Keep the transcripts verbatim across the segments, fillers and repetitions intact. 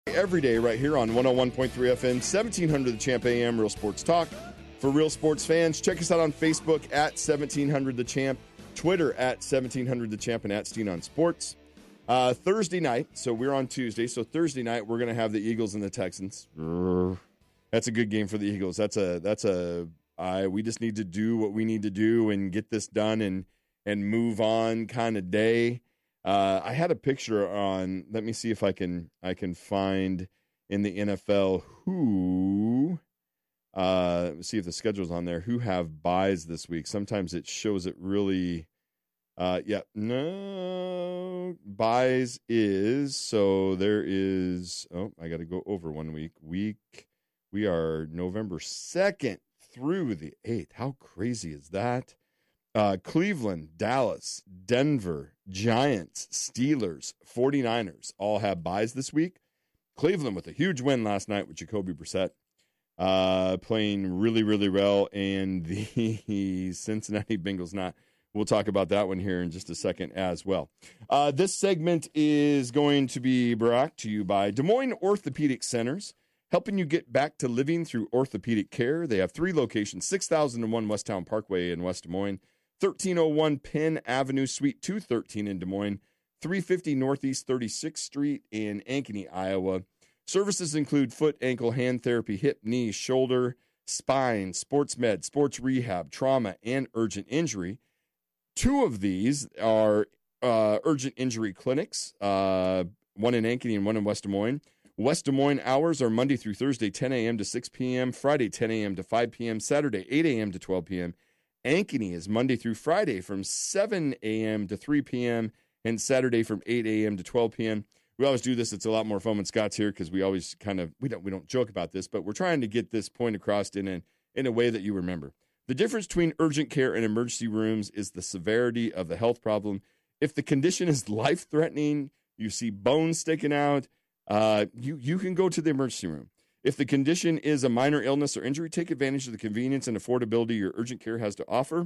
Every day right here on one oh one point three F M, seventeen hundred The Champ A M, Real Sports Talk. For real sports fans, check us out on Facebook at seventeen hundred The Champ, Twitter at seventeen hundred The Champ, and at Steen on Sports. Uh, Thursday night, so we're on Tuesday, so Thursday night we're going to have the Eagles and the Texans. That's a good game for the Eagles. That's a, that's a, uh, we just need to do what we need to do and get this done and, and move on kind of day. Uh, I had a picture on. Let me see if I can I can find in the N F L who. Uh, let me see if the schedule's on there. Who have buys this week? Sometimes it shows it really. Uh, yeah, no buys is so there is. Oh, I got to go over one week. Week we are November second through the eighth. How crazy is that? Uh, Cleveland, Dallas, Denver, Giants, Steelers, 49ers all have buys this week. Cleveland with a huge win last night with Jacoby Brissett uh, playing really, really well. And the Cincinnati Bengals not. We'll talk about that one here in just a second as well. Uh, this segment is going to be brought to you by Des Moines Orthopedic Centers, helping you get back to living through orthopedic care. They have three locations, six thousand one Westtown Parkway in West Des Moines, thirteen oh one Penn Avenue, Suite two thirteen in Des Moines, three fifty Northeast thirty-sixth Street in Ankeny, Iowa. Services include foot, ankle, hand therapy, hip, knee, shoulder, spine, sports med, sports rehab, trauma, and urgent injury. Two of these are uh, urgent injury clinics, uh, one in Ankeny and one in West Des Moines. West Des Moines hours are Monday through Thursday, ten a.m. to six p.m., Friday, ten a.m. to five p.m., Saturday, eight a.m. to twelve p.m., Ankeny is Monday through Friday from seven a.m. to three p.m. and Saturday from eight a.m. to twelve p.m. We always do this. It's a lot more fun when Scott's here because we always kind of we don't we don't joke about this, but we're trying to get this point across in a, in a way that you remember. The difference between urgent care and emergency rooms is the severity of the health problem. If the condition is life-threatening, you see bones sticking out, uh, you you can go to the emergency room. If the condition is a minor illness or injury, take advantage of the convenience and affordability your urgent care has to offer.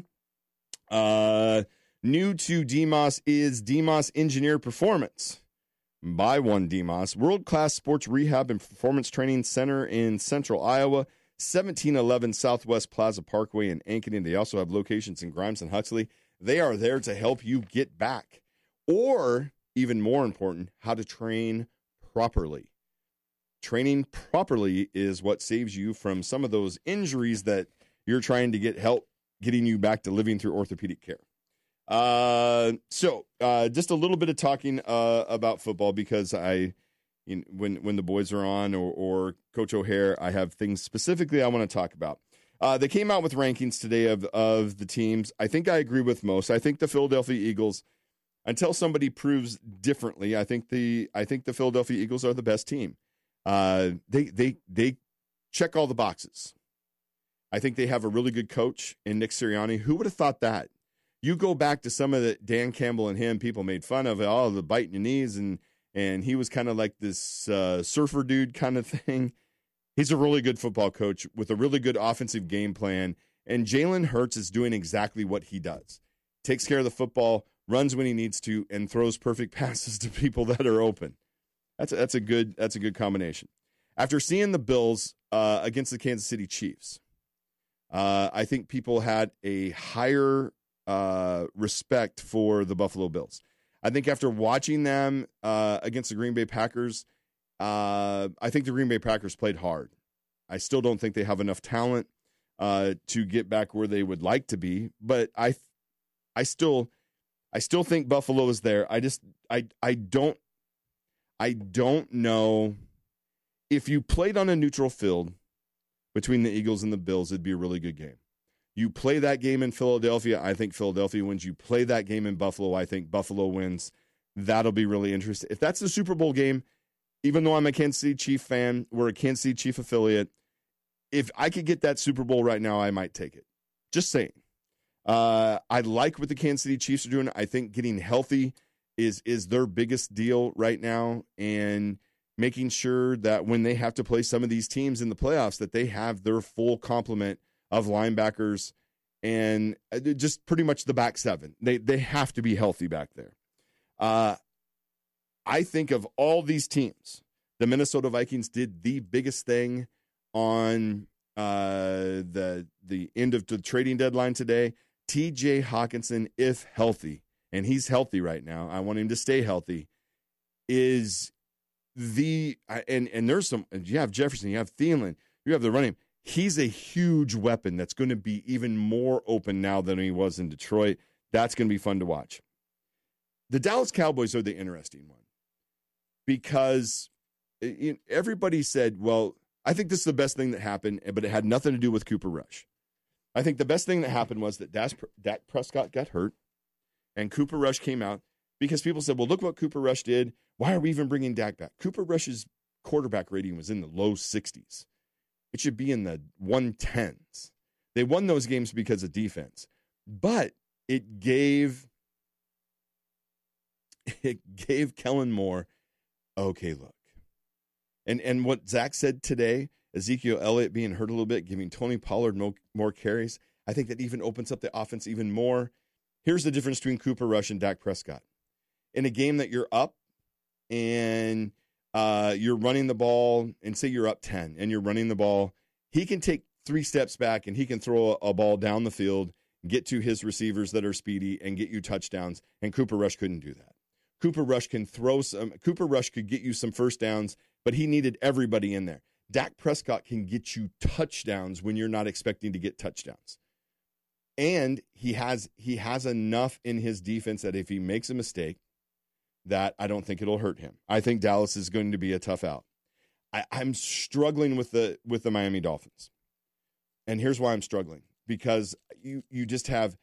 Uh, new to D M O S is D M O S Engineer Performance. Buy one D M O S, world-class sports rehab and performance training center in central Iowa, seventeen eleven Southwest Plaza Parkway in Ankeny. They also have locations in Grimes and Huxley. They are there to help you get back, or even more important, how to train properly. Training properly is what saves you from some of those injuries that you're trying to get help getting you back to living through orthopedic care. Uh, so uh, just a little bit of talking uh, about football because I, you know, when when the boys are on or, or Coach O'Hare, I have things specifically I want to talk about. Uh, they came out with rankings today of of the teams. I think I agree with most. I think the Philadelphia Eagles, until somebody proves differently, I think the I think the Philadelphia Eagles are the best team. Uh, they they they check all the boxes. I think they have a really good coach in Nick Sirianni. Who would have thought that? You go back to some of the Dan Campbell and him, people made fun of all oh, the biting your knees, and and he was kind of like this uh, surfer dude kind of thing. He's a really good football coach with a really good offensive game plan, and Jalen Hurts is doing exactly what he does. Takes care of the football, runs when he needs to, and throws perfect passes to people that are open. That's a, that's a good that's a good combination. After seeing the Bills uh, against the Kansas City Chiefs, uh, I think people had a higher uh, respect for the Buffalo Bills. I think after watching them uh, against the Green Bay Packers, uh, I think the Green Bay Packers played hard. I still don't think they have enough talent uh, to get back where they would like to be, but I, I still, I still think Buffalo is there. I just, I, I don't. I don't know if you played on a neutral field between the Eagles and the Bills, it'd be a really good game. You play that game in Philadelphia, I think Philadelphia wins. You play that game in Buffalo, I think Buffalo wins. That'll be really interesting. If that's the Super Bowl game, even though I'm a Kansas City Chief fan, we're a Kansas City Chief affiliate, if I could get that Super Bowl right now, I might take it. Just saying. Uh, I like what the Kansas City Chiefs are doing. I think getting healthy is is their biggest deal right now, and making sure that when they have to play some of these teams in the playoffs, that they have their full complement of linebackers and just pretty much the back seven. They they have to be healthy back there. Uh, I think of all these teams The Minnesota Vikings did the biggest thing on uh, the the end of the trading deadline today. T J Hawkinson, if healthy, and he's healthy right now, I want him to stay healthy, is the and and there's some. You have Jefferson, you have Thielen, you have the running. He's a huge weapon that's going to be even more open now than he was in Detroit. That's going to be fun to watch. The Dallas Cowboys are the interesting one because everybody said, well, I think this is the best thing that happened, but it had nothing to do with Cooper Rush. I think the best thing that happened was that Dak Prescott got hurt and Cooper Rush came out because people said, well, look what Cooper Rush did. Why are we even bringing Dak back? Cooper Rush's quarterback rating was in the low sixties. It should be in the one tens. They won those games because of defense, but it gave it gave Kellen Moore, okay, look. And and what Zach said today, Ezekiel Elliott being hurt a little bit, giving Tony Pollard more, more carries, I think that even opens up the offense even more. Here's the difference between Cooper Rush and Dak Prescott. In a game that you're up and uh, you're running the ball, and say you're up ten and you're running the ball, he can take three steps back and he can throw a, a ball down the field, get to his receivers that are speedy, and get you touchdowns, and Cooper Rush couldn't do that. Cooper Rush can throw some, Cooper Rush could get you some first downs, but he needed everybody in there. Dak Prescott can get you touchdowns when you're not expecting to get touchdowns. And he has he has enough in his defense that if he makes a mistake, that I don't think it'll hurt him. I think Dallas is going to be a tough out. I, I'm struggling with the with the Miami Dolphins. And here's why I'm struggling. Because you you just have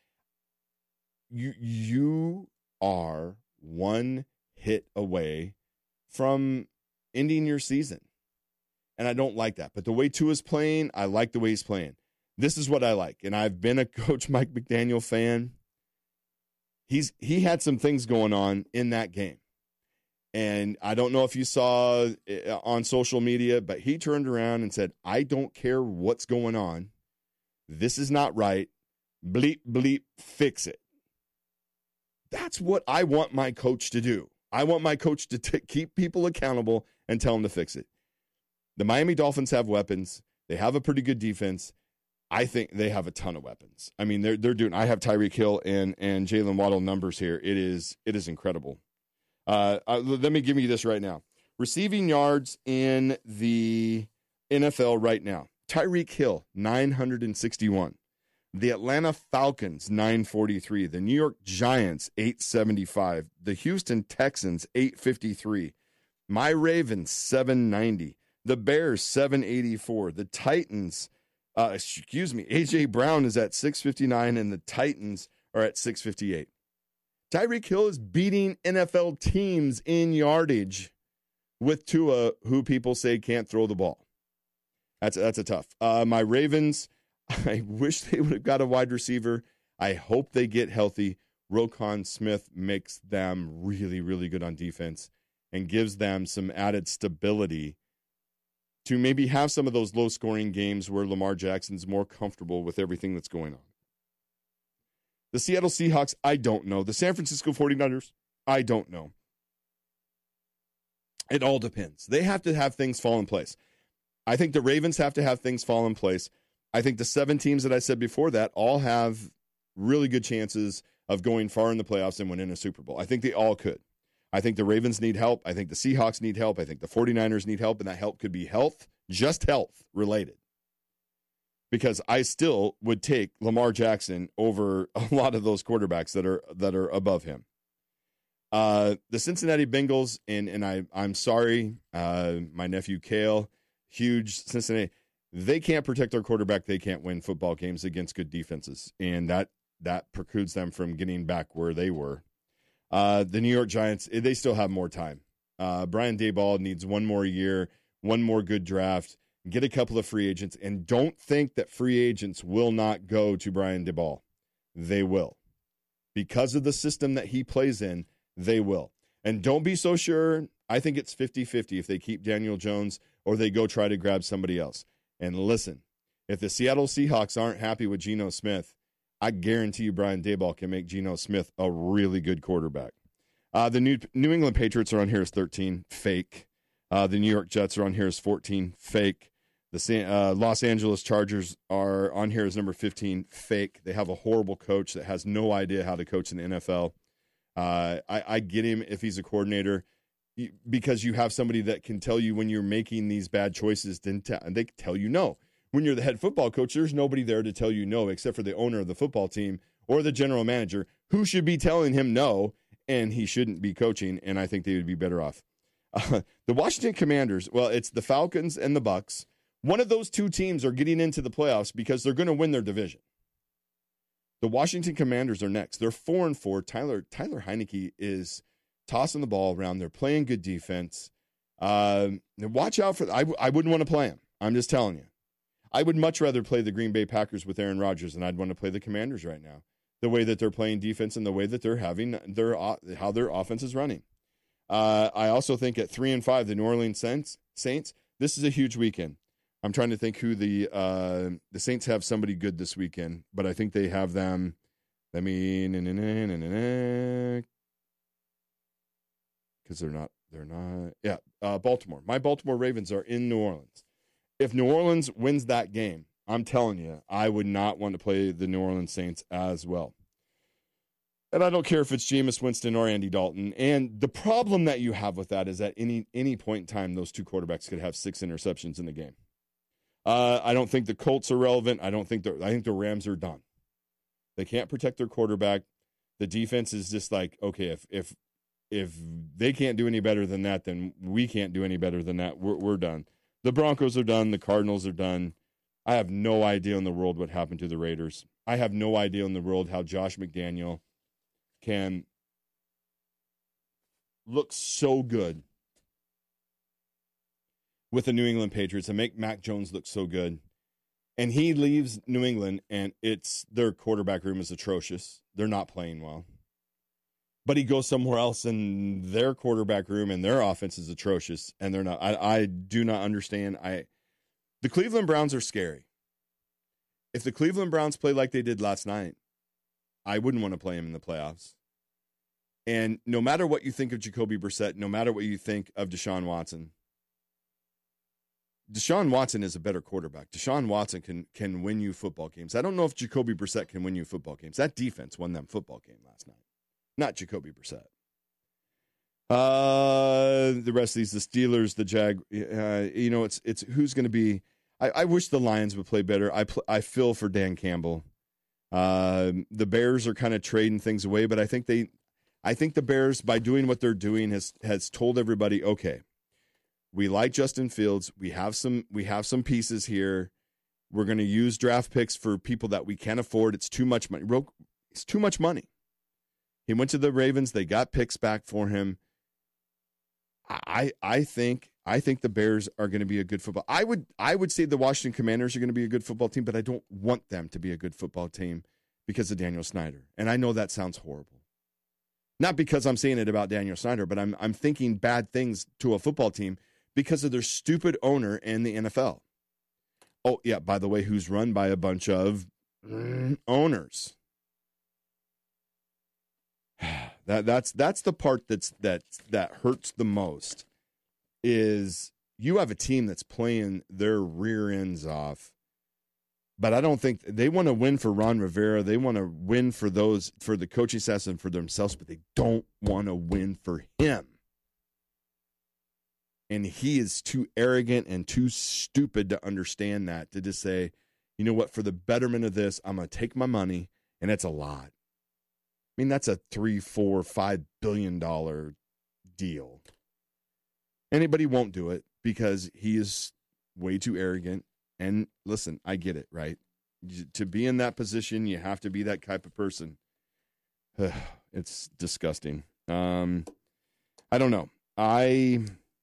you you are one hit away from ending your season. And I don't like that. But the way Tua's playing, I like the way he's playing. This is what I like. And I've been a Coach Mike McDaniel fan. He's he had some things going on in that game. And I don't know if you saw on social media, but he turned around and said, I don't care what's going on. This is not right. Bleep, bleep, fix it. That's what I want my coach to do. I want my coach to t- keep people accountable and tell them to fix it. The Miami Dolphins have weapons. They have a pretty good defense. I think they have a ton of weapons. I mean, they're they're doing. I have Tyreek Hill and and Jalen Waddle numbers here. It is it is incredible. Uh, uh, let me give you this right now. Receiving yards in the N F L right now. Tyreek Hill nine hundred sixty-one. The Atlanta Falcons nine forty-three. The New York Giants eight seventy-five. The Houston Texans eight fifty-three. My Ravens seven ninety. The Bears seven eighty-four. The Titans. Uh, excuse me, A J Brown is at six fifty-nine, and the Titans are at six fifty-eight. Tyreek Hill is beating N F L teams in yardage with Tua, who people say can't throw the ball. That's that's a tough. Uh, my Ravens, I wish they would have got a wide receiver. I hope they get healthy. Roquan Smith makes them really, really good on defense and gives them some added stability to maybe have some of those low-scoring games where Lamar Jackson's more comfortable with everything that's going on. The Seattle Seahawks, I don't know. The San Francisco forty-niners, I don't know. It all depends. They have to have things fall in place. I think the Ravens have to have things fall in place. I think the seven teams that I said before that all have really good chances of going far in the playoffs and winning a Super Bowl. I think they all could. I think the Ravens need help. I think the Seahawks need help. I think the forty-niners need help, and that help could be health, just health related. Because I still would take Lamar Jackson over a lot of those quarterbacks that are that are above him. Uh, the Cincinnati Bengals, and and I I'm sorry, uh, my nephew Kale, huge Cincinnati. They can't protect their quarterback. They can't win football games against good defenses, and that that precludes them from getting back where they were. Uh, the New York Giants, they still have more time. Uh, Brian Daboll needs one more year, one more good draft, get a couple of free agents, and don't think that free agents will not go to Brian Daboll. They will. Because of the system that he plays in, they will. And don't be so sure. I think it's fifty-fifty if they keep Daniel Jones or they go try to grab somebody else. And listen, if the Seattle Seahawks aren't happy with Geno Smith, I guarantee you Brian Daboll can make Geno Smith a really good quarterback. Uh, the New New England Patriots are on here as thirteen. Fake. Uh, the New York Jets are on here as fourteen, fake. The San, uh, Los Angeles Chargers are on here as number fifteen, fake. They have a horrible coach that has no idea how to coach in the N F L. Uh, I, I get him if he's a coordinator because you have somebody that can tell you when you're making these bad choices, and they tell you no. When you're the head football coach, there's nobody there to tell you no except for the owner of the football team or the general manager who should be telling him no, and he shouldn't be coaching, and I think they would be better off. Uh, the Washington Commanders, well, it's the Falcons and the Bucks. One of those two teams are getting into the playoffs because they're going to win their division. The Washington Commanders are next. They're four and four. Tyler Tyler Heineke is tossing the ball around. They're playing good defense. Uh, watch out for. I I wouldn't want to play him. I'm just telling you. I would much rather play the Green Bay Packers with Aaron Rodgers than I'd want to play the Commanders right now. The way that they're playing defense and the way that they're having their how their offense is running. Uh, I also think at three and five, the New Orleans Saints. Saints. This is a huge weekend. I'm trying to think who the uh, the Saints have somebody good this weekend, but I think they have them. I mean, because they're not, they're not. Yeah, uh, Baltimore. My Baltimore Ravens are in New Orleans. If New Orleans wins that game, I'm telling you, I would not want to play the New Orleans Saints as well. And I don't care if it's Jameis Winston or Andy Dalton. And the problem that you have with that is at any any point in time, those two quarterbacks could have six interceptions in the game. Uh, I don't think the Colts are relevant. I don't think the I think the Rams are done. They can't protect their quarterback. The defense is just like, okay, if if if they can't do any better than that, then we can't do any better than that. We're we're done. The Broncos are done. The Cardinals are done. I have no idea in the world what happened to the Raiders. I have no idea in the world how Josh McDaniel can look so good with the New England Patriots and make Mac Jones look so good. And he leaves New England, and it's their quarterback room is atrocious. They're not playing well. But he goes somewhere else, and their quarterback room and their offense is atrocious, and they're not. I, I do not understand. I the Cleveland Browns are scary. If the Cleveland Browns play like they did last night, I wouldn't want to play him in the playoffs. And no matter what you think of Jacoby Brissett, no matter what you think of Deshaun Watson, Deshaun Watson is a better quarterback. Deshaun Watson can can win you football games. I don't know if Jacoby Brissett can win you football games. That defense won them football game last night, not Jacoby Brissett. Uh, the rest of these, the Steelers, the Jag, uh, you know, it's it's who's going to be. I, I wish the Lions would play better. I pl- I feel for Dan Campbell. Uh, the Bears are kind of trading things away, but I think they, I think the Bears, by doing what they're doing, has has told everybody, okay, we like Justin Fields. We have some we have some pieces here. We're going to use draft picks for people that we can't afford. It's too much money. It's too much money. He went to the Ravens. They got picks back for him. I I think I think the Bears are going to be a good football. I would I would say the Washington Commanders are going to be a good football team, but I don't want them to be a good football team because of Daniel Snyder. And I know that sounds horrible. Not because I'm saying it about Daniel Snyder, but I'm I'm thinking bad things to a football team because of their stupid owner in the N F L. Oh, yeah, by the way, who's run by a bunch of mm, owners. That that's that's the part that's that that hurts the most is you have a team that's playing their rear ends off, but I don't think they want to win for Ron Rivera. They want to win for those for the coaching staff and for themselves, but they don't want to win for him. And he is too arrogant and too stupid to understand that, to just say, you know what, for the betterment of this, I'm going to take my money, and it's a lot. I mean, that's a three, four, five billion dollar deal. Anybody won't do it because he is way too arrogant. And listen, I get it, right? To be in that position, you have to be that type of person. It's disgusting. Um, I don't know. I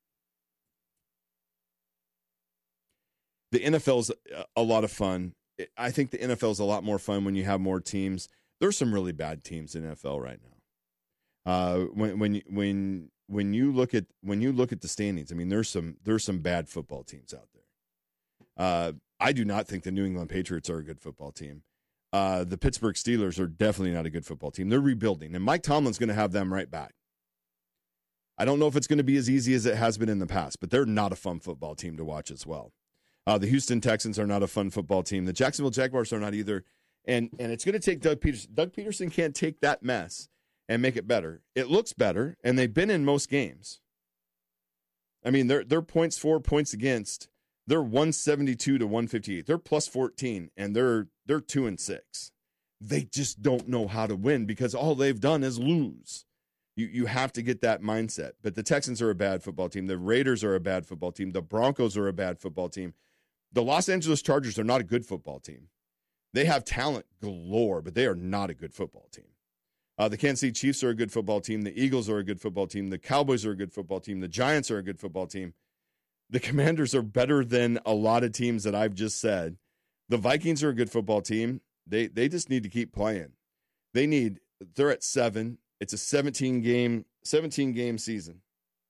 the N F L is a lot of fun. I think the N F L is a lot more fun when you have more teams. There's some really bad teams in the N F L right now. Uh, when when when when you look at when you look at the standings, I mean, there's some there's some bad football teams out there. Uh, I do not think the New England Patriots are a good football team. Uh, the Pittsburgh Steelers are definitely not a good football team. They're rebuilding, and Mike Tomlin's going to have them right back. I don't know if it's going to be as easy as it has been in the past, but they're not a fun football team to watch as well. Uh, the Houston Texans are not a fun football team. The Jacksonville Jaguars are not either. And and it's going to take Doug Peterson. Doug Peterson can't take that mess and make it better. It looks better, and they've been in most games. I mean, their their points for, points against, they're one seventy-two to one fifty-eight. They're plus fourteen, and they're they're two and six. They just don't know how to win because all they've done is lose. You you have to get that mindset. But the Texans are a bad football team. The Raiders are a bad football team. The Broncos are a bad football team. The Los Angeles Chargers are not a good football team. They have talent galore, but they are not a good football team. Uh, the Kansas City Chiefs are a good football team. The Eagles are a good football team. The Cowboys are a good football team. The Giants are a good football team. The Commanders are better than a lot of teams that I've just said. The Vikings are a good football team. They they just need to keep playing. They need, they're at seven. It's a seventeen game, seventeen game season.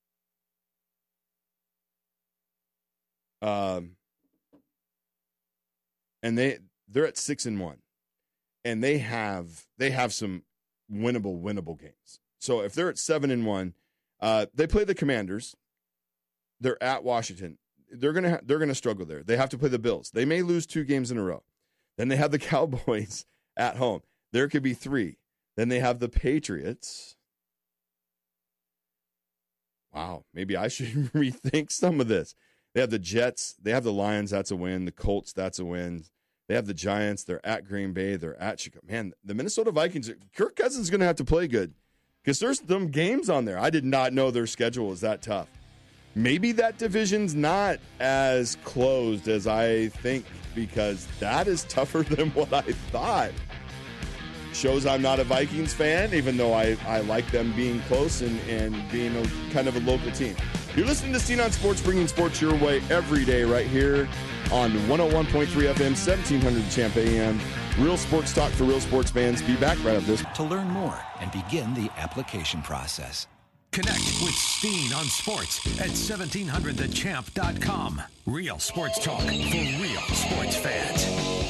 Um, and they they're at six and one. And they have they have some winnable, winnable games. So if they're at seven and one, uh, they play the Commanders. They're at Washington. They're gonna ha- they're gonna struggle there. They have to play the Bills. They may lose two games in a row. Then they have the Cowboys at home. There could be three. Then they have the Patriots. Wow, maybe I should rethink some of this. They have the Jets. They have the Lions. That's a win. The Colts. That's a win. They have the Giants. They're at Green Bay. They're at Chicago. Man, the Minnesota Vikings, Kirk Cousins is going to have to play good because there's some games on there. I did not know their schedule was that tough. Maybe that division's not as closed as I think because that is tougher than what I thought. Shows I'm not a Vikings fan, even though I, I like them being close and, and being a kind of a local team. You're listening to Steen on Sports, bringing sports your way every day right here on one oh one point three F M, seventeen hundred The Champ A M. Real sports talk for real sports fans. Be back right after this. To learn more and begin the application process. Connect with Steen on Sports at seventeen hundred the champ dot com. Real sports talk for real sports fans.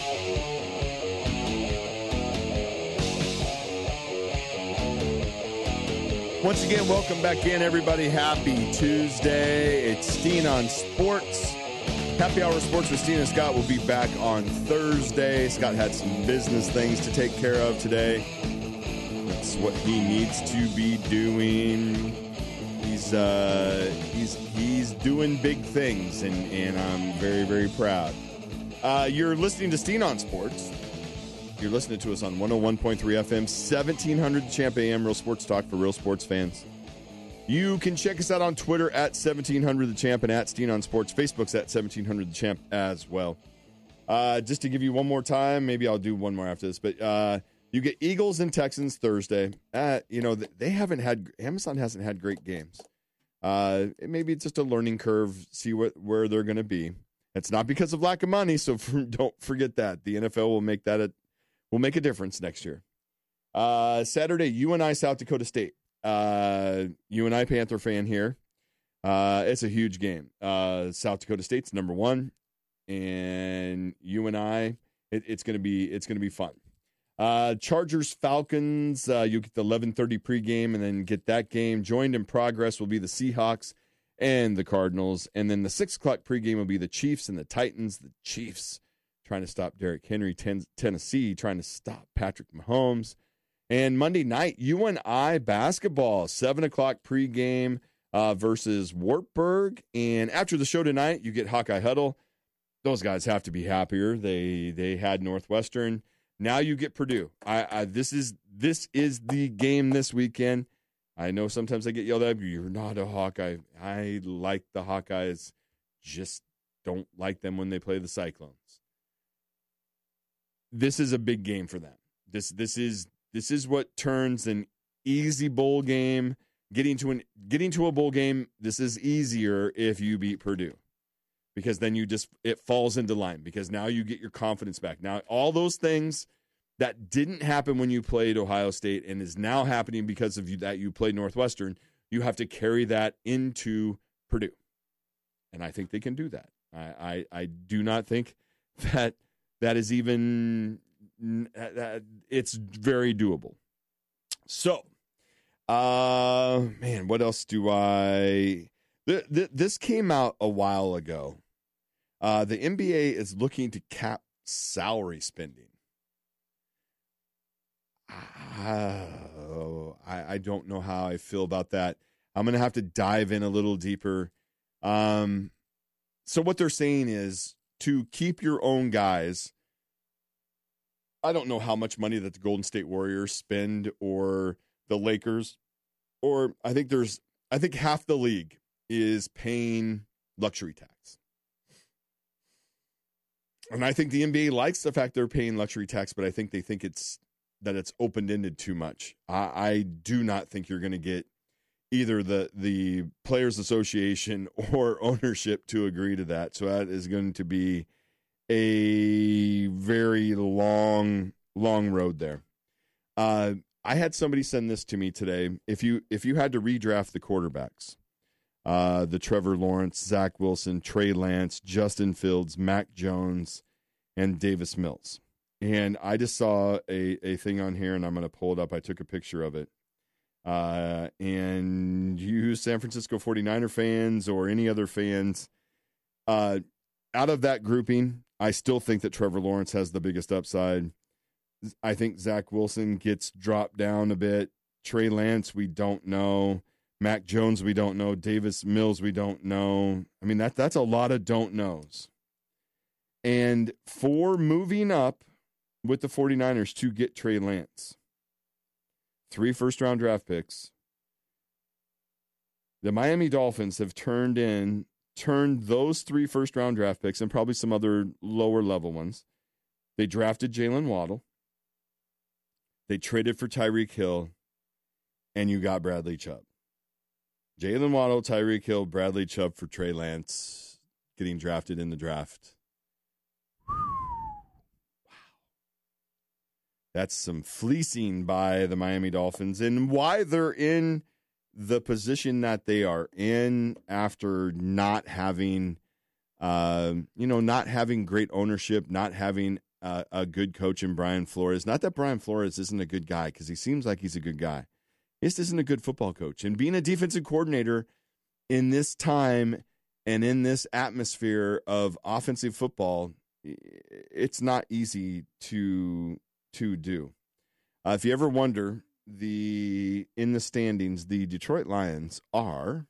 Once again, welcome back in, everybody. Happy Tuesday. It's Steen on Sports. Happy Hour Sports with Steen and Scott will be back on Thursday. Scott had some business things to take care of today. That's what he needs to be doing. He's uh, he's he's doing big things, and, and I'm very, very proud. Uh, you're listening to Steen on Sports. You're listening to us on one oh one point three F M, seventeen hundred The Champ A M, real sports talk for real sports fans. You can check us out on Twitter at seventeen hundred The Champ and at Steen on Sports. Facebook's at seventeen hundred The Champ as well. Uh, just to give you one more time, maybe I'll do one more after this, but uh, you get Eagles and Texans Thursday. Uh, you know, they haven't had, Amazon hasn't had great games. Uh, maybe it's just a learning curve, see what, where they're going to be. It's not because of lack of money, so for, don't forget that. The N F L will make that a will make a difference next year. Uh, Saturday, U N I South Dakota State. Uh, U N I Panther fan here. Uh, it's a huge game. Uh, South Dakota State's number one, and U N I, it, it's gonna be it's gonna be fun. Uh, Chargers Falcons. Uh, you get the eleven thirty pregame, and then get that game. Joined in progress will be the Seahawks and the Cardinals, and then the six o'clock pregame will be the Chiefs and the Titans. The Chiefs trying to stop Derrick Henry, ten, Tennessee trying to stop Patrick Mahomes. And Monday night, U N I basketball, seven o'clock pregame uh, versus Wartburg. And after the show tonight, you get Hawkeye Huddle. Those guys have to be happier. They they had Northwestern. Now you get Purdue. I, I this is this is the game this weekend. I know sometimes I get yelled at. You're not a Hawkeye. I like the Hawkeyes. Just don't like them when they play the Cyclones. This is a big game for them. This this is this is what turns an easy bowl game getting to an getting to a bowl game. This is easier if you beat Purdue, because then you just it falls into line, because now you get your confidence back. Now all those things that didn't happen when you played Ohio State and is now happening because of you that you played Northwestern, you have to carry that into Purdue, and I think they can do that. I I, I do not think that. That is even, it's very doable. So, Uh, man, what else do I... Th- th- this came out a while ago. Uh, the N B A is looking to cap salary spending. Uh, I, I don't know how I feel about that. I'm going to have to dive in a little deeper. Um, so what they're saying is to keep your own guys. I don't know how much money that the Golden State Warriors spend or the Lakers, or I think there's, I think half the league is paying luxury tax. And I think the N B A likes the fact they're paying luxury tax, but I think they think it's that it's open-ended too much. I, I do not think you're going to get either the the Players Association or ownership to agree to that. So that is going to be a very long, long road there. Uh, I had somebody send this to me today. If you if you had to redraft the quarterbacks, uh, the Trevor Lawrence, Zach Wilson, Trey Lance, Justin Fields, Mac Jones, and Davis Mills. And I just saw a, a thing on here, and I'm going to pull it up. I took a picture of it. Uh, and you San Francisco forty-niner fans or any other fans, uh, out of that grouping, I still think that Trevor Lawrence has the biggest upside. I think Zach Wilson gets dropped down a bit. Trey Lance, we don't know. Mac Jones, we don't know. Davis Mills, we don't know. I mean, that that's a lot of don't knows. And for moving up with the forty-niners to get Trey Lance, three first-round draft picks, the Miami Dolphins have turned in, turned those three first-round draft picks and probably some other lower-level ones. They drafted Jalen Waddle. They traded for Tyreek Hill, and you got Bradley Chubb. Jalen Waddle, Tyreek Hill, Bradley Chubb for Trey Lance getting drafted in the draft. Wow. That's some fleecing by the Miami Dolphins, and why they're in the position that they are in after not having, uh, you know, not having great ownership, not having uh, a good coach in Brian Flores. Not that Brian Flores isn't a good guy, because he seems like he's a good guy. He just isn't a good football coach. And being a defensive coordinator in this time and in this atmosphere of offensive football, it's not easy to to do. Uh, if you ever wonder, the in the standings, the Detroit Lions are,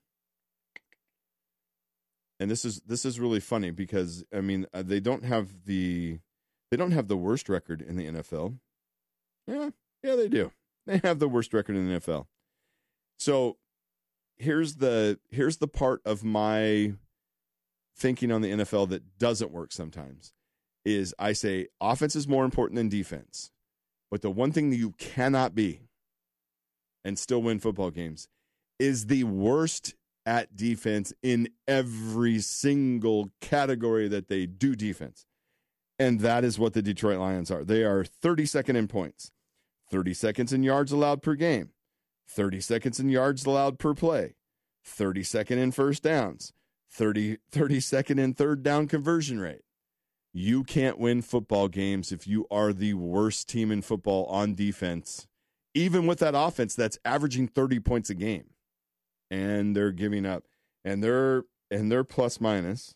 and this is this is really funny because I mean uh, they don't have the they don't have the worst record in the N F L. Yeah, yeah, they do. They have the worst record in the N F L. So here's the here's the part of my thinking on the N F L that doesn't work sometimes. Is I say offense is more important than defense. But the one thing that you cannot be and still win football games is the worst at defense in every single category that they do defense. And that is what the Detroit Lions are. They are thirty-second in points, thirty seconds in yards allowed per game, thirty seconds in yards allowed per play, thirty-second in first downs, thirty, thirty-second in third down conversion rate. You can't win football games if you are the worst team in football on defense, even with that offense that's averaging thirty points a game. And they're giving up. And they're and they're plus minus.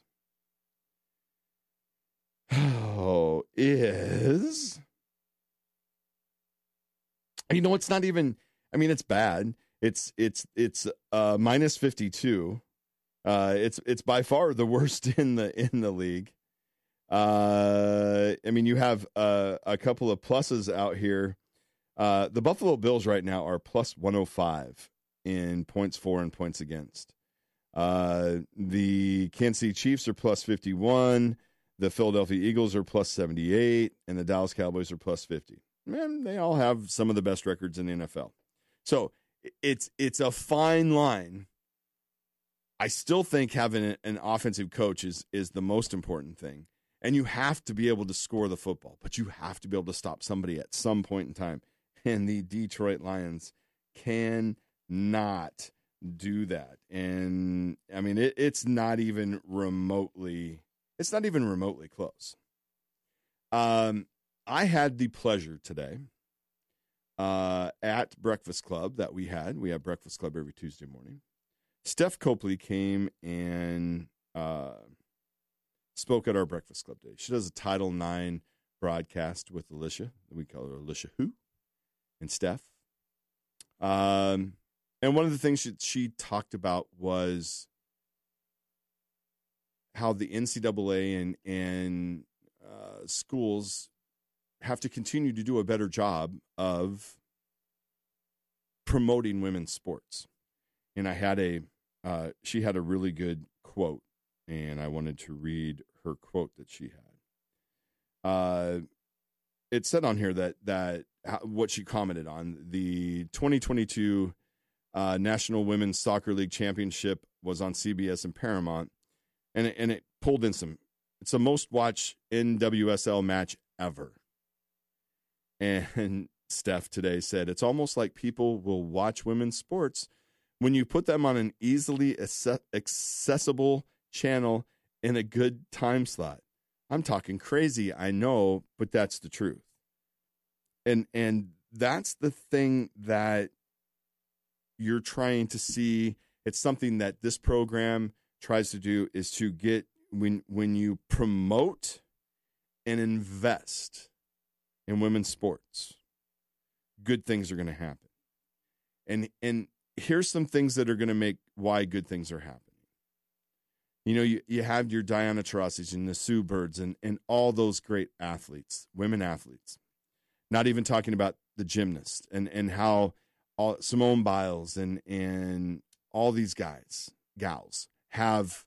Oh, is you know it's not even I mean it's bad. It's it's it's uh minus fifty-two. Uh it's it's by far the worst in the in the league. Uh, I mean, you have uh, a couple of pluses out here. Uh, the Buffalo Bills right now are plus one oh five in points for and points against. Uh, the Kansas City Chiefs are plus fifty-one. The Philadelphia Eagles are plus seventy-eight. And the Dallas Cowboys are plus fifty. Man, they all have some of the best records in the N F L. So it's it's a fine line. I still think having an offensive coach is, is the most important thing. And you have to be able to score the football, but you have to be able to stop somebody at some point in time. And the Detroit Lions cannot do that. And I mean, it, it's not even remotely, it's not even remotely close. Um, I had the pleasure today uh, at Breakfast Club that we had. We have Breakfast Club every Tuesday morning. Steph Copley came and uh, spoke at our Breakfast Club day. She does a Title nine broadcast with Alicia. We call her Alicia Who and Steph. Um, and one of the things she, she talked about was how the N C double A and, and uh, schools have to continue to do a better job of promoting women's sports. And I had a, uh, she had a really good quote, and I wanted to read her quote that she had. Uh, it said on here that, that what she commented on, the twenty twenty-two uh, National Women's Soccer League Championship was on C B S and Paramount, and it, and it pulled in some, it's the most watched N W S L match ever. And Steph today said, it's almost like people will watch women's sports when you put them on an easily accessible channel in a good time slot. I'm talking crazy, I know, but that's the truth. And and that's the thing that you're trying to see. It's something that this program tries to do, is to get, when when you promote and invest in women's sports, good things are going to happen. And and here's some things that are going to make why good things are happening. You know, you, you have your Diana Taurasi's and the Sue Birds and, and all those great athletes, women athletes. Not even talking about the gymnasts and, and how all, Simone Biles and, and all these guys, gals, have,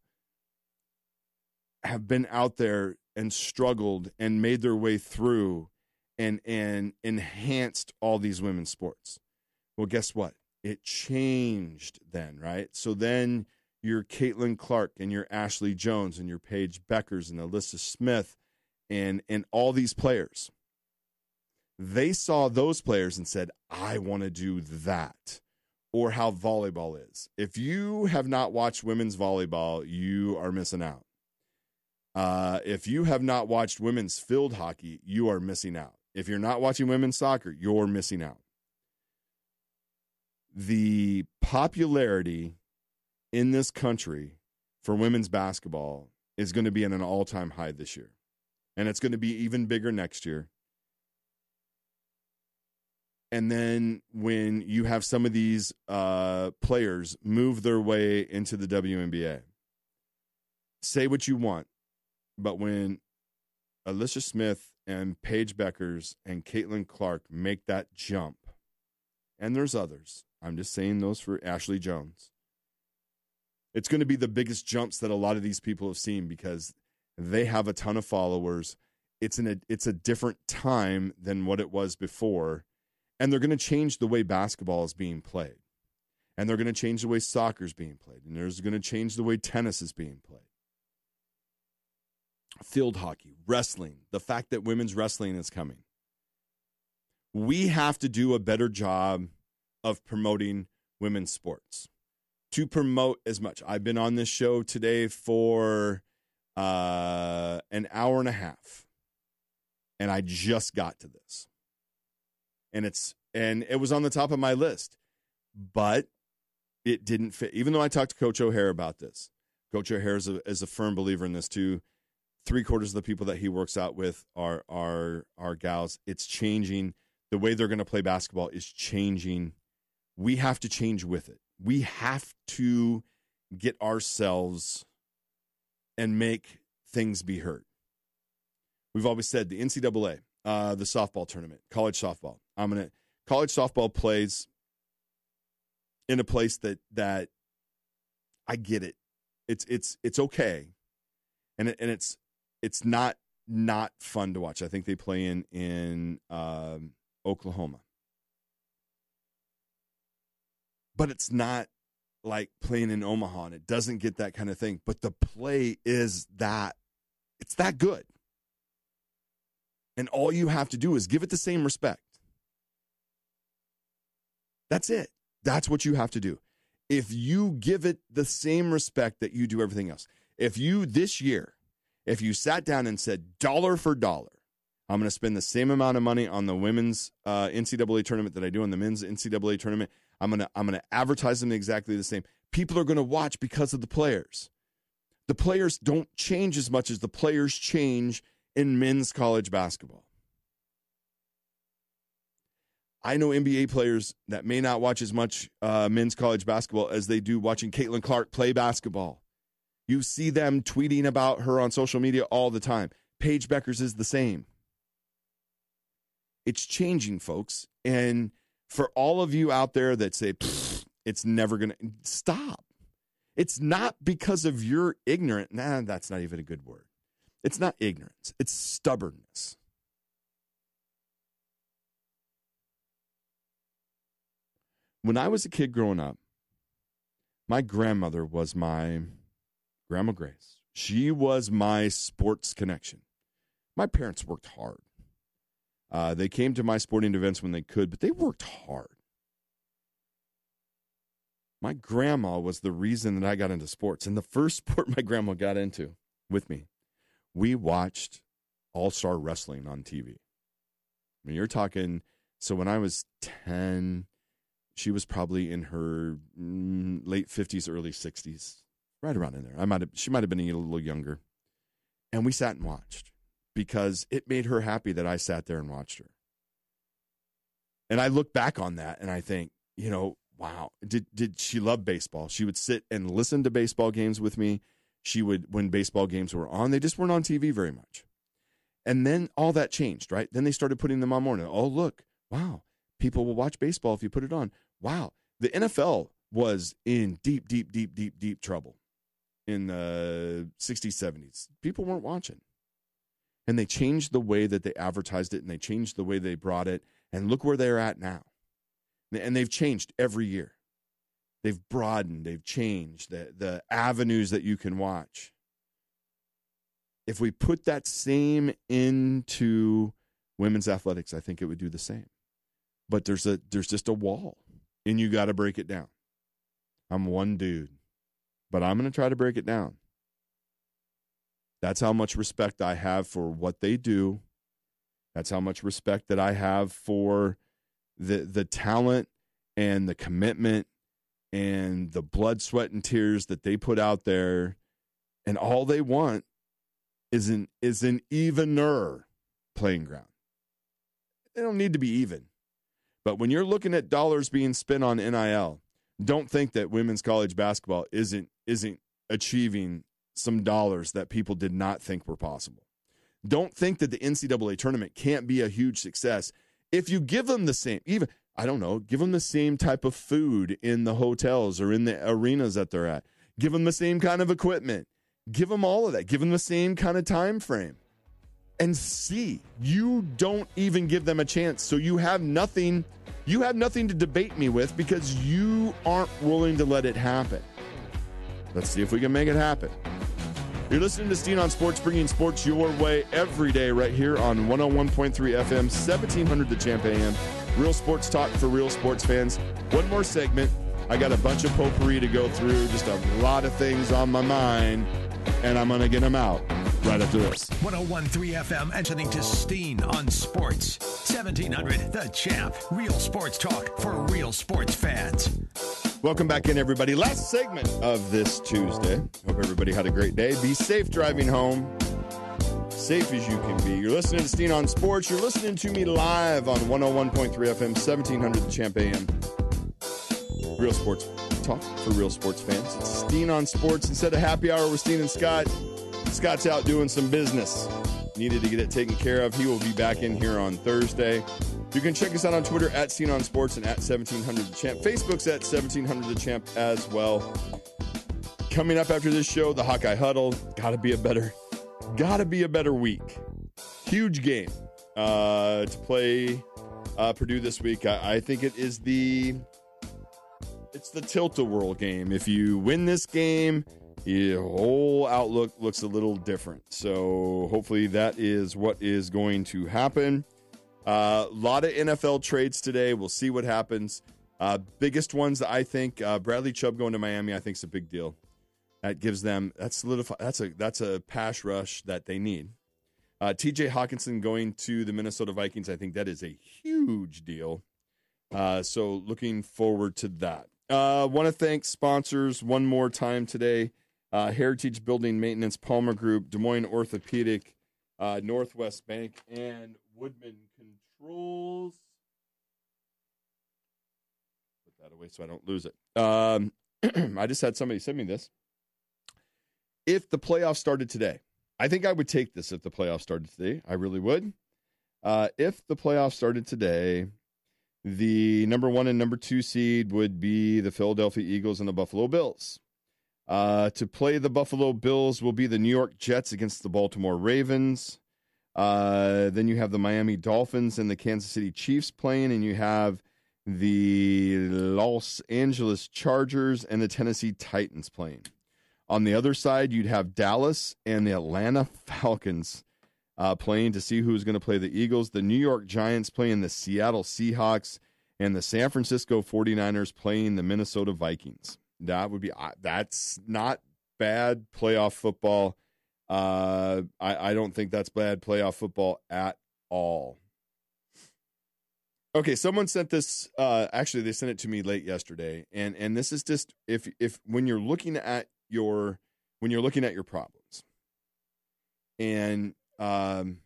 have been out there and struggled and made their way through and, and enhanced all these women's sports. Well, guess what? It changed then, right? So then your Caitlin Clark and your Ashley Jones and your Paige Beckers and Alyssa Smith and, and all these players, they saw those players and said, I want to do that. Or how volleyball is. If you have not watched women's volleyball, you are missing out. Uh, if you have not watched women's field hockey, you are missing out. If you're not watching women's soccer, you're missing out. The popularity in this country for women's basketball is going to be at an all-time high this year. And it's going to be even bigger next year. And then when you have some of these uh, players move their way into the W N B A, say what you want, but when Alyssa Smith and Paige Beckers and Caitlin Clark make that jump, and there's others, I'm just saying those for Ashley Jones, it's going to be the biggest jumps that a lot of these people have seen because they have a ton of followers. It's in a, it's a different time than what it was before. And they're going to change the way basketball is being played. And they're going to change the way soccer is being played. And they're going to change the way tennis is being played. Field hockey, wrestling, the fact that women's wrestling is coming. We have to do a better job of promoting women's sports. To promote as much. I've been on this show today for uh, an hour and a half. And I just got to this. And it's and it was on the top of my list, but it didn't fit. Even though I talked to Coach O'Hare about this, Coach O'Hare is a, is a firm believer in this too. Three quarters of the people that he works out with are are are gals. It's changing. The way they're going to play basketball is changing. We have to change with it. We have to get ourselves and make things be heard. We've always said the N C double A, uh, the softball tournament, college softball. I'm gonna college softball plays in a place that that I get it. It's it's it's okay, and it, and it's it's not not fun to watch. I think they play in in um, Oklahoma, but it's not like playing in Omaha, and it doesn't get that kind of thing. But the play is that it's that good, and all you have to do is give it the same respect. That's it. That's what you have to do. If you give it the same respect that you do everything else, if you this year, if you sat down and said dollar for dollar, I'm going to spend the same amount of money on the women's uh, N C double A tournament that I do on the men's N C double A tournament. I'm going to I'm going to advertise them exactly the same. People are going to watch because of the players. The players don't change as much as the players change in men's college basketball. I know N B A players that may not watch as much uh, men's college basketball as they do watching Caitlin Clark play basketball. You see them tweeting about her on social media all the time. Paige Beckers is the same. It's changing, folks. And for all of you out there that say, it's never going to, stop. It's not because of your ignorant. Nah, that's not even a good word. It's not ignorance. It's stubbornness. When I was a kid growing up, my grandmother was my Grandma Grace. She was my sports connection. My parents worked hard. Uh, they came to my sporting events when they could, but they worked hard. My grandma was the reason that I got into sports. And the first sport my grandma got into with me, we watched All-Star Wrestling on T V. I mean, you're talking, so when I was ten, she was probably in her mm, late fifties, early sixties, right around in there. I might have, she might have been a little younger. And we sat and watched because it made her happy that I sat there and watched her. And I look back on that and I think, you know, wow, did did she love baseball? She would sit and listen to baseball games with me. She would, when baseball games were on, they just weren't on T V very much. And then all that changed, right? Then they started putting them on more. Oh, look, wow, people will watch baseball if you put it on. Wow, the N F L was in deep, deep, deep, deep, deep trouble in the sixties, seventies. People weren't watching. And they changed the way that they advertised it, and they changed the way they brought it. And look where they're at now. And they've changed every year. They've broadened, they've changed the, the avenues that you can watch. If we put that same into women's athletics, I think it would do the same. But there's a there's just a wall, and you got to break it down. I'm one dude, but I'm going to try to break it down. That's how much respect I have for what they do. That's how much respect that I have for the the talent and the commitment and the blood, sweat, and tears that they put out there. And all they want is an, is an evener playing ground. They don't need to be even. But when you're looking at dollars being spent on N I L, don't think that women's college basketball isn't isn't achieving some dollars that people did not think were possible. Don't think that the N C double A tournament can't be a huge success if you give them the same, even, I don't know, give them the same type of food in the hotels or in the arenas that they're at. Give them the same kind of equipment. Give them all of that. Give them the same kind of time frame. And see, you don't even give them a chance. So you have nothing, you have nothing to debate me with because you aren't willing to let it happen. Let's see if we can make it happen. You're listening to Steen on Sports, bringing sports your way every day right here on one oh one point three F M, seventeen hundred The Champ A M. Real sports talk for real sports fans. One more segment. I got a bunch of potpourri to go through, just a lot of things on my mind, and I'm going to get them out right after this. one oh one point three F M, and listening to Steen on Sports. seventeen hundred The Champ. Real sports talk for real sports fans. Welcome back in, everybody. Last segment of this Tuesday. Hope everybody had a great day. Be safe driving home. Safe as you can be. You're listening to Steen on Sports. You're listening to me live on one oh one point three F M, seventeen hundred The Champ A M. Real sports talk for real sports fans. It's Steen on Sports. Instead of happy hour with Steen and Scott, Scott's out doing some business. Needed to get it taken care of. He will be back in here on Thursday. You can check us out on Twitter at Steen on Sports and at seventeen hundred The Champ. Facebook's at seventeen hundred The Champ as well. Coming up after this show, the Hawkeye Huddle. Gotta be a better, gotta be a better week. Huge game uh, to play uh, Purdue this week. I, I think it is the, it's the Tilt-A-Whirl game. If you win this game, your whole outlook looks a little different. So hopefully that is what is going to happen. A uh, lot of N F L trades today. We'll see what happens. Uh, biggest ones, I think, uh, Bradley Chubb going to Miami, I think is a big deal. That gives them, that's solidify, that's a that's a pass rush that they need. Uh, T J Hawkinson going to the Minnesota Vikings, I think that is a huge deal. Uh, so looking forward to that. Uh, want to thank sponsors one more time today. Uh, Heritage Building Maintenance, Palmer Group, Des Moines Orthopedic, uh, Northwest Bank, and Woodman Controls. Put that away so I don't lose it. Um, I just had somebody send me this. If the playoffs started today, I think I would take this if the playoffs started today. I really would. Uh, if the playoffs started today, the number one and number two seed would be the Philadelphia Eagles and the Buffalo Bills. Uh, to play the Buffalo Bills will be the New York Jets against the Baltimore Ravens. Uh, then you have the Miami Dolphins and the Kansas City Chiefs playing, and you have the Los Angeles Chargers and the Tennessee Titans playing. On the other side, you'd have Dallas and the Atlanta Falcons uh, playing to see who's going to play the Eagles. The New York Giants playing the Seattle Seahawks, and the San Francisco forty-niners playing the Minnesota Vikings. That would be that's not bad playoff football. Uh, I, I don't think that's bad playoff football at all. Okay, someone sent this. Uh, actually, they sent it to me late yesterday, and and this is just if if when you're looking at your when you're looking at your problems, and um,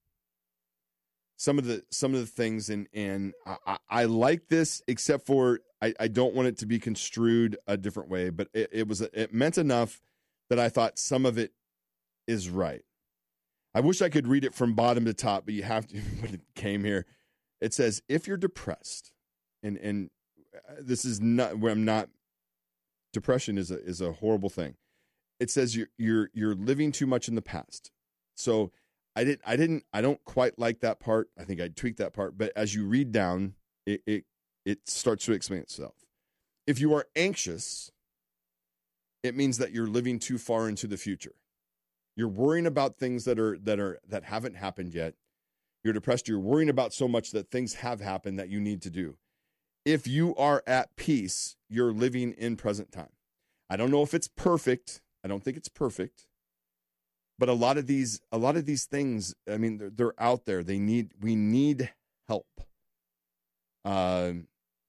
some of the some of the things, and and I, I like this, except for I, I don't want it to be construed a different way, but it, it was it meant enough that I thought some of it is right. I wish I could read it from bottom to top, but you have to when it came here. It says, if you're depressed, and and this is not where I'm not. Depression is a is a horrible thing. It says you're you're you're living too much in the past. So I didn't I didn't I don't quite like that part. I think I'd tweak that part. But as you read down, it it it starts to explain itself. If you are anxious, it means that you're living too far into the future. You're worrying about things that are that are that haven't happened yet. You're depressed. You're worrying about so much that things have happened that you need to do. If you are at peace, you're living in present time. I don't know if it's perfect. I don't think it's perfect. But a lot of these, a lot of these things, I mean, they're, they're out there. They need, we need help. Um,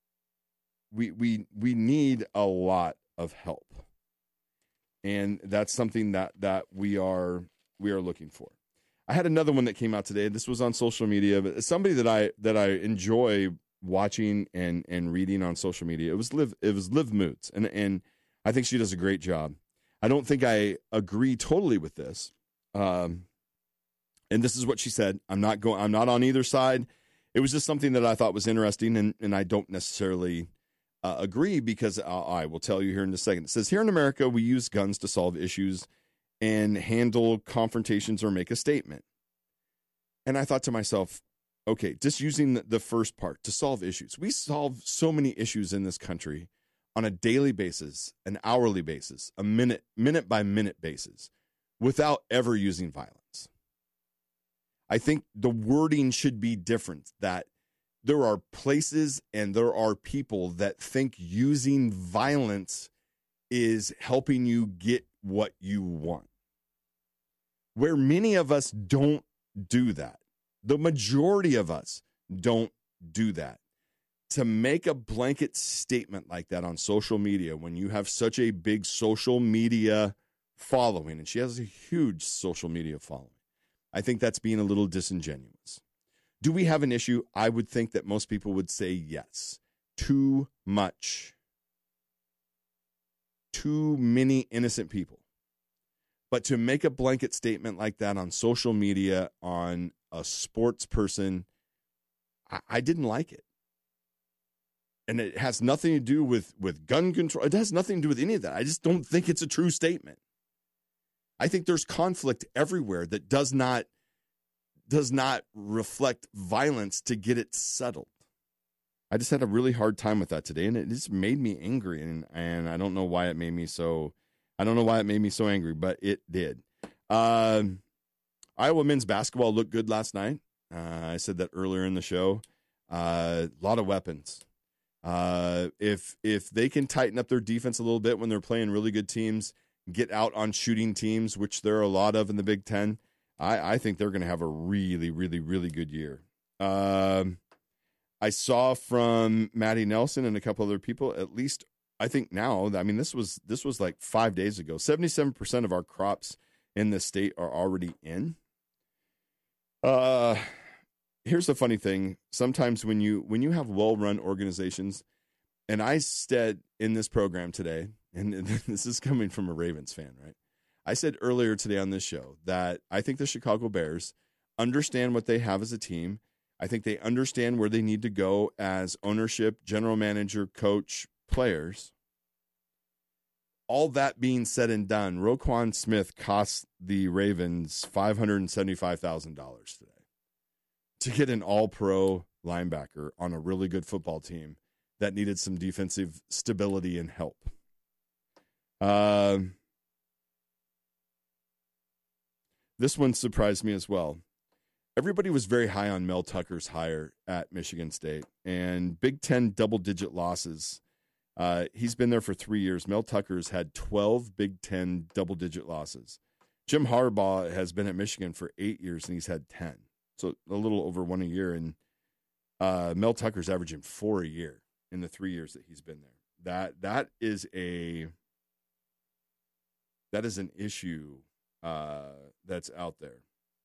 we we we need a lot of help, and that's something that that we are we are looking for. I had another one that came out today. This was on social media, but it's somebody that I that I enjoy watching and and reading on social media. It was Liv it was Liv Moots, and and I think she does a great job. I don't think I agree totally with this. Um, and this is what she said. I'm not going I'm not on either side. It was just something that I thought was interesting, and and I don't necessarily uh, agree because uh, I will tell you here in a second. It says, here in America, we use guns to solve issues and handle confrontations or make a statement. And I thought to myself, okay, just using the, the first part, to solve issues. We solve so many issues in this country on a daily basis, an hourly basis, a minute, minute by minute basis, without ever using violence. I think the wording should be different, that there are places and there are people that think using violence is helping you get what you want, where many of us don't do that. The majority of us don't do that. To make a blanket statement like that on social media, when you have such a big social media following, and she has a huge social media following, I think that's being a little disingenuous. Do we have an issue? I would think that most people would say yes. Too much. Too many innocent people. But to make a blanket statement like that on social media, on a sports person, I, I didn't like it. And it has nothing to do with, with gun control. It has nothing to do with any of that. I just don't think it's a true statement. I think there's conflict everywhere that does not does not reflect violence to get it settled. I just had a really hard time with that today, and it just made me angry, and, and I don't know why it made me so I don't know why it made me so angry, but it did. Uh, Iowa men's basketball looked good last night. Uh, I said that earlier in the show. A uh, lot of weapons. Uh, if if they can tighten up their defense a little bit when they're playing really good teams, get out on shooting teams, which there are a lot of in the Big Ten, I, I think they're going to have a really, really, really good year. Um, I saw from Matty Nelson and a couple other people, at least I think now, I mean, this was this was like five days ago. seventy-seven percent of our crops in the state are already in. Uh, here's the funny thing. Sometimes when you when you have well-run organizations, and I said in this program today, and this is coming from a Ravens fan, right? I said earlier today on this show that I think the Chicago Bears understand what they have as a team. I think they understand where they need to go as ownership, general manager, coach, players. All that being said and done, Roquan Smith cost the Ravens five hundred seventy-five thousand dollars today to get an all-pro linebacker on a really good football team that needed some defensive stability and help. Um, this one surprised me as well. Everybody was very high on Mel Tucker's hire at Michigan State, and Big Ten double-digit losses. Uh, he's been there for three years. Mel Tucker's had twelve Big Ten double-digit losses. Jim Harbaugh has been at Michigan for eight years, and he's had ten. So a little over one a year. And uh, Mel Tucker's averaging four a year in the three years that he's been there. That that is a that is an issue uh, that's out there.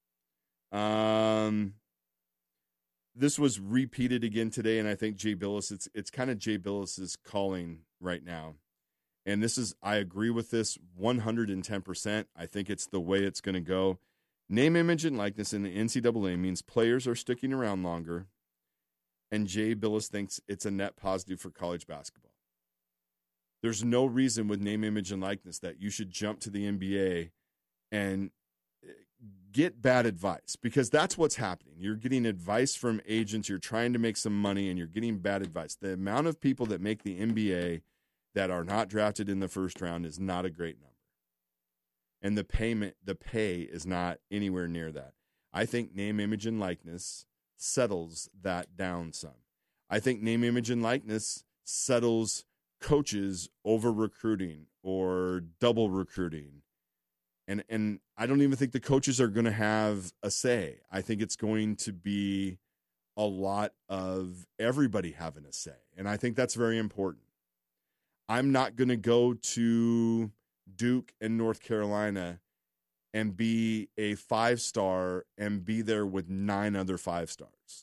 Um, this was repeated again today, and I think Jay Billis, it's it's kind of Jay Billis's calling right now. And this is, I agree with this one hundred ten percent. I think it's the way it's going to go. Name, image, and likeness in the N C double A means players are sticking around longer, and Jay Billis thinks it's a net positive for college basketball. There's no reason with name, image, and likeness that you should jump to the N B A and get bad advice, because that's what's happening. You're getting advice from agents, you're trying to make some money, and you're getting bad advice. The amount of people that make the N B A that are not drafted in the first round is not a great number. And the payment, the pay is not anywhere near that. I think name, image, and likeness settles that down some. I think name, image, and likeness settles coaches over recruiting or double recruiting. And and I don't even think the coaches are going to have a say. I think it's going to be a lot of everybody having a say. And I think that's very important. I'm not going to go to Duke and North Carolina and be a five-star and be there with nine other five-stars.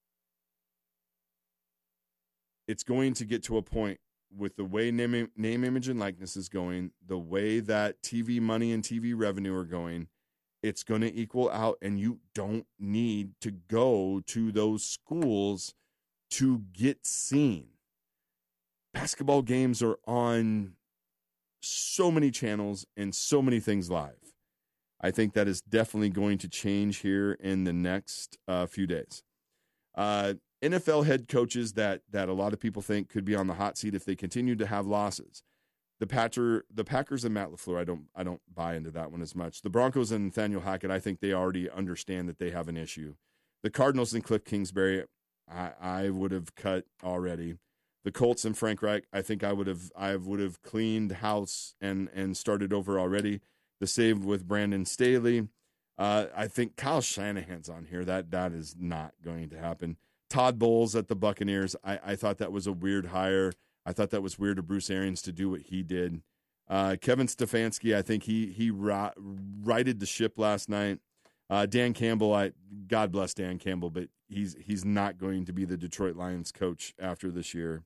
It's going to get to a point with the way name, name, image, and likeness is going, the way that T V money and T V revenue are going, it's going to equal out, and you don't need to go to those schools to get seen. Basketball games are on so many channels and so many things live. I think that is definitely going to change here in the next uh, few days. Uh, N F L head coaches that that a lot of people think could be on the hot seat if they continue to have losses. The Packer, the Packers and Matt LaFleur, I don't I don't buy into that one as much. The Broncos and Nathaniel Hackett, I think they already understand that they have an issue. The Cardinals and Cliff Kingsbury, I, I would have cut already. The Colts and Frank Reich, I think I would have I would have cleaned house and and started over already. The same with Brandon Staley. Uh, I think Kyle Shanahan's on here. That that is not going to happen. Todd Bowles at the Buccaneers, I, I thought that was a weird hire. I thought that was weird of Bruce Arians to do what he did. Uh, Kevin Stefanski, I think he he ri- righted the ship last night. Uh, Dan Campbell, I God bless Dan Campbell, but he's he's not going to be the Detroit Lions coach after this year.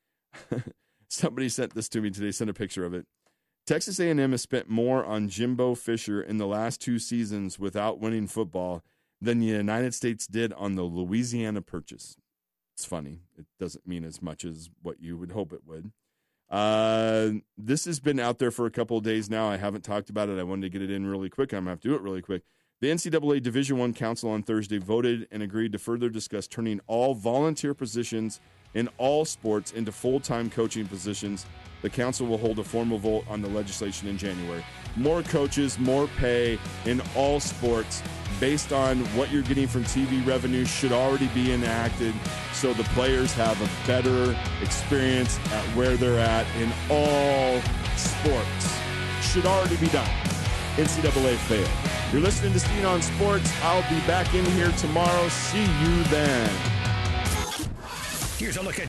Somebody sent this to me today, sent a picture of it. Texas A and M has spent more on Jimbo Fisher in the last two seasons without winning football than the United States did on the Louisiana Purchase. It's funny. It doesn't mean as much as what you would hope it would. Uh, this has been out there for a couple of days now. I haven't talked about it. I wanted to get it in really quick. I'm going to have to do it really quick. The N C double A Division I Council on Thursday voted and agreed to further discuss turning all volunteer positions in all sports into full-time coaching positions. The council will hold a formal vote on the legislation in January. More coaches, more pay in all sports based on what you're getting from T V revenue should already be enacted so the players have a better experience at where they're at in all sports. Should already be done. N C double A failed. You're listening to Steen on Sports. I'll be back in here tomorrow. See you then. Here's a look at